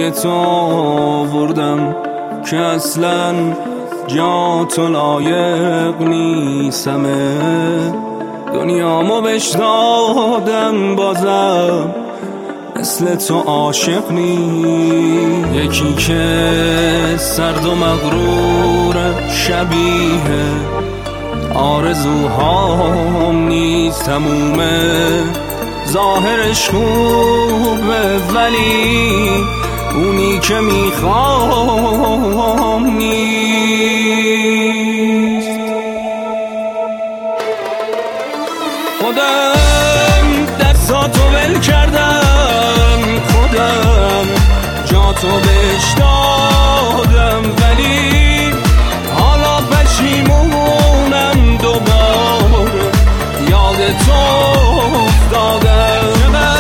پای تو آوردم که اصلا جا تو لایق نیستمه. دنیامو بهش دادم بازم مثل تو عاشق نی. یکی که سرد و مغرور شبیه آرزوهام نیست، تمومه ظاهرش خوبه ولی اونی که میخوام نیست. خودم دستاتو ول کردم، خودم جاتو بهش دادم ولی حالا پشیمونم دوباره یاد تو افتادم.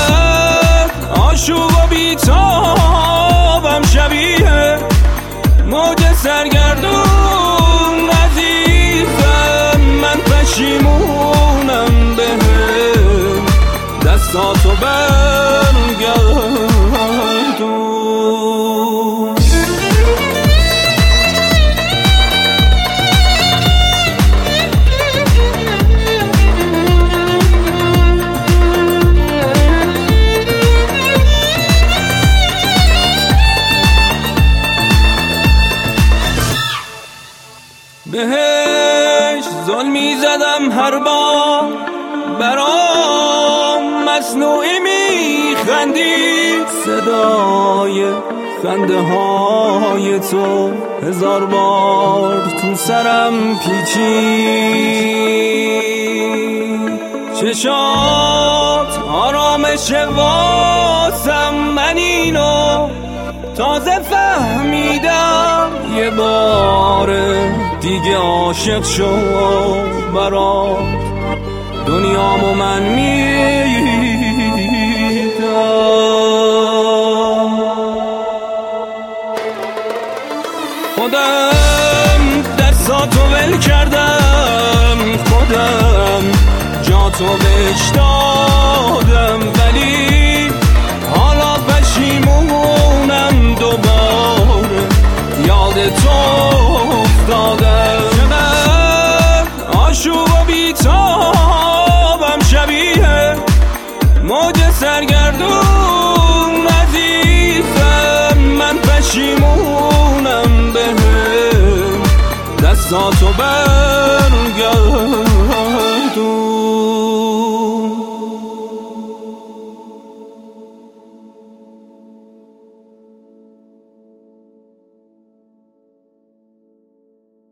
آشوب و بیتابم شبیه موج سرگردون عزیزم، من پشیمونم بهم دستاتو برگردون. بهش ظلمی زدم هر بار، برام مصنوعی میخندی، صدای خنده های تو هزار بار تو سرم پیچید. چشات آرامش واسم، من اینو تازه فهمیدم، یه بار دیگه عاشق شو برات دنیامو من میدم. خودم دستاتو ول کردم، خودم جاتو بهش دادم ولی حالا پشیمونم دوباره یاد تو افتادم. آشوب و بیتابم شبیه موج سرگردون عزیزم، من پشیمونم بهم دستاتو